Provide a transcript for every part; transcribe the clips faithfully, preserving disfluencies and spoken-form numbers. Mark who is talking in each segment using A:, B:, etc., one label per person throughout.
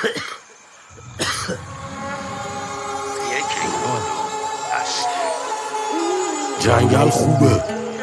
A: جنگل خوبه،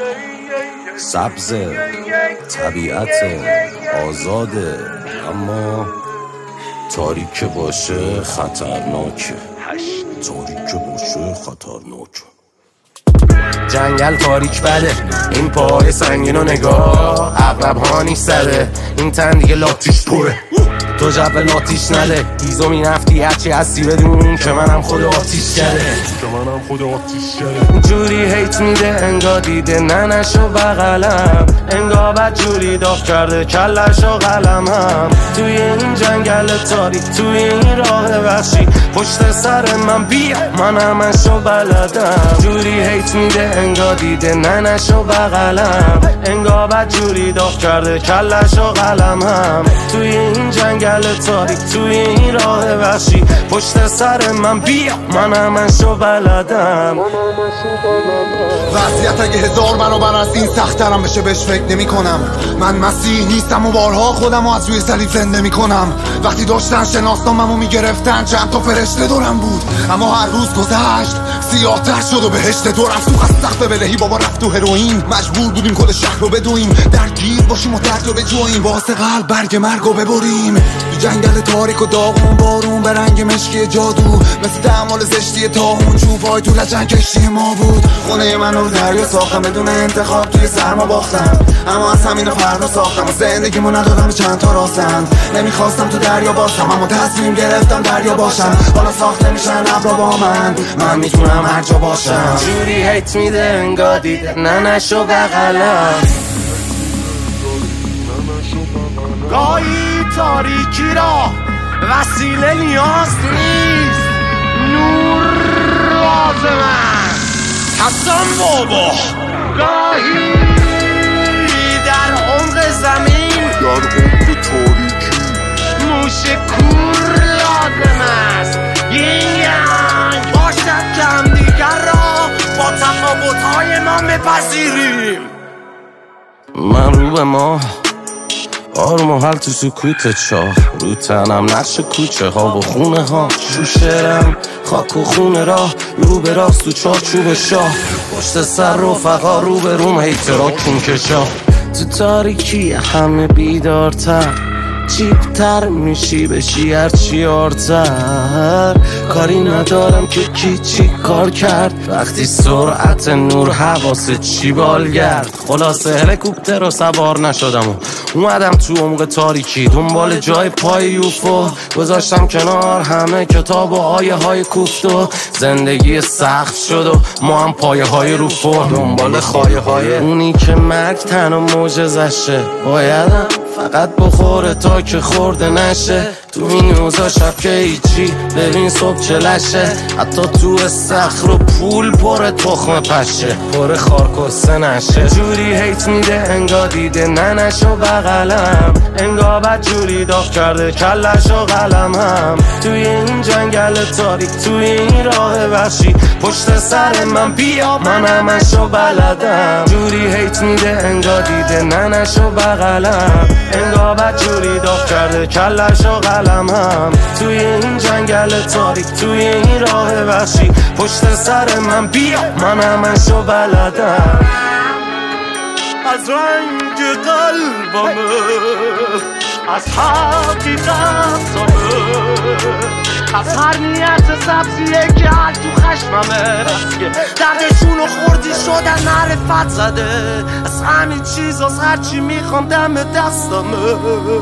A: سبزه، طبیعت آزاده، اما تاریک باشه خطرناکه. تاریک باشه خطرناکه. جنگل تاریک بده، این پای سنگین و نگاه عقرب ها نیست زده، این تن دیگه لاتیش پره، تو جب لاتیش نده. ایزو می نفتی هرچی هستی بدون که منم خود آتیش کرده، که منم خود آتیش کرده. جوری هیت میده انگا دیده ننشو بغلم، انگا بد جوری داغ کرده کلشو قلمم. توی این جنگل تاریک، توی این راه وحشی، پشت سر من بیا من همشو بلدم. جوری هیت میده انگا دیده ننشو بغلم، انگا بد جوری داغ کرده کلشو قلمم. توی این جنگل تاریک، توی این راه وحشی، پشت سر من بیا من همشو بلدم.
B: وضعیت اگه هزار برابر از این سخت‌ترم بشه بهش فکر نمی کنم. من مسیح نیستم و بارها خودم از روی صلیب زنده می کنم. وقتی داشتن شناسنامه‌مو میگرفتن چند تا فرشته دورم بود، اما هر روز گذشت سیاه‌تر شد و بهشت دورم سوخت. از سقف بلهی بابا رفت تو هروئین، مجبور بودیم کل شهر رو بدویم، درگیر باشیم و درد رو بجویم، واسه قلب برگ مرگ رو ببریم. تو جنگل تاریک و داغون بارون به رنگ مشکی جادو، مثل دمال زشتی تاهون چوبای تو لجن کشتی ما بود. خونه من رو دریا ساختم بدون انتخاب، توی سرما باختم، اما از همین فردا ساختم و زندگیمو ندادم به چند تا راستم. نمیخواستم تو دریا باشم اما تصمیم گرفتم دریا باشم. حالا ساخته میشن ابرا با من، من میتونم هر جا باشم.
A: جوری هیت میده انگا دیده ننشو بغلم، گاهی تاریکی را وسیله نیاز نیست، نور لازم است. حسن بابا گاهی در عمق زمین،
C: در عمق تاریکی،
A: موش کور لازم است. ینگ باشد که همدیگر را با تفاوت‌های ما بپذیریم. من رو به ما آروم و حل تو سکوت چاه، رو تنم نقش کوچه ها و خونه ها، شوشرم خاک و خونه راه، رو به راست تو چارچوب شاه، پشت سر رفقا رو به روم هیترا کون کشا. تو تاریکی همه بیدارتر، چیپتر میشی بشی هرچی آرتر. کاری ندارم که کی چی کار کرد، وقتی سرعت نور حواست چی بالگرد. خلاصه هلیکوپتر رو سوار نشدم و اومدم تو عمق تاریکی، دنبال جای پای یوفو گذاشتم کنار همه کتاب و آیه های کوفت و زندگی سخت شد و ما هم پایه های رو فرم، دنبال خایه های اونی که مرگ تن و معجزشه. بایدم فقط بخوره تا که خورده نشه، تو این روزا شب که هیچی ببین صبح چلشه. حتی تو استخر و پول پر تخم پشه، پر خارکسته نشه. جوری هیت میده انگا دیده ننشو بغلم، انگا بد جوری داغ کرده کلشو قلمم. توی این جنگل تاریک، توی این راه وحشی، پشت سر من بیا من همشو بلدم. جوری هیت میده انگا دیده ننشو بغلم، انگا بد جوری داغ کرده کلشو قلمم. توی این جنگل تاریک، توی این راه وحشی، پشت سر من بیا من همشو بلدم. از رنگ قلبمه، از حقیقتمه، از هر نیت سبزیه که هر تو خشممه، دردشونو خوردی شدن معرفت زده. از همین چیز از هرچی میخوام دم دستمه.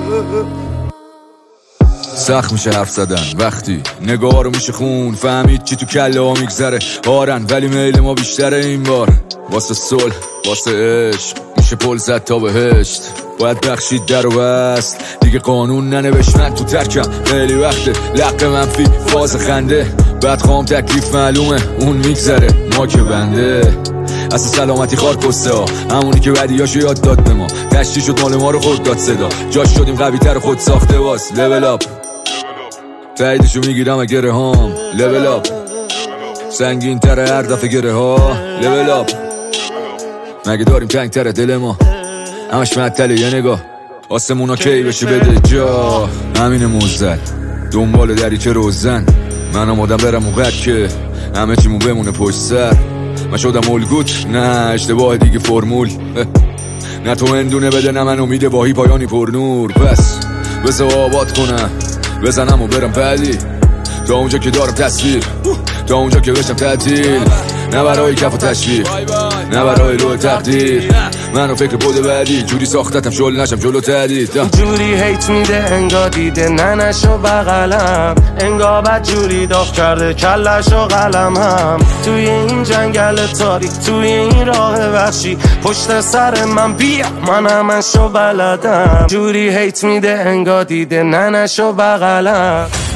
D: سخت میشه حرف زدن وقتی نگاه رو میشه خون، فهمید چی تو کله ها میگذره. آرن ولی میل ما بیشتره این بار، واسه صلح واسه عشق میشه پل زد تا بهشت. باید بخشید در و بست دیگه قانون ننوشت، من تو ترکم خیلی وقته. لق منفی فاز خنده، بعد خواهم تکلیف معلومه اون میگذره ما که بنده. اصلا سلامتی خار کسته ها، همونی که بدیاشو یاد داد به ما، تشتی شد مال ما رو خود داد صدا. جاش شدیم قوی تر خود ساخته واس، لول اپ تاییدشو میگیرم و گره هام، لول اپ سنگین تره هر دفعه گره ها، لول اپ مگه داریم تنگ تره دل ما، همش معطله یه نگاه آسمونا کی بشه بده جا. همین موزد دنبال دریچه روزن، من آمادم برم اونقدر که همه چیمون بمونه پشت سر. من شدم الگوت، نه اشتباه دیگه فرمول. نه تو هندونه بده نه من امیده واهی پایانی پر نور. پس بسه آباد کنم بزنم و برم بعدی، تا اونجا که دارم تصویر، تا اونجا که بشم تعطیل. نه برای کف و تشویق، نه برای روح تقدیر، منو فکر بوده بعدی جوری ساختتم شل نشم جلو تدید.
A: جوری هیت میده انگار دیده ننشو بغلم، انگار بد جوری داغ کرده کلشو قلم هم. توی این جنگل تاریک، توی این راه وحشی، پشت سر من بیا من همشو بلدم. جوری هیت میده انگار دیده ننشو بغلم.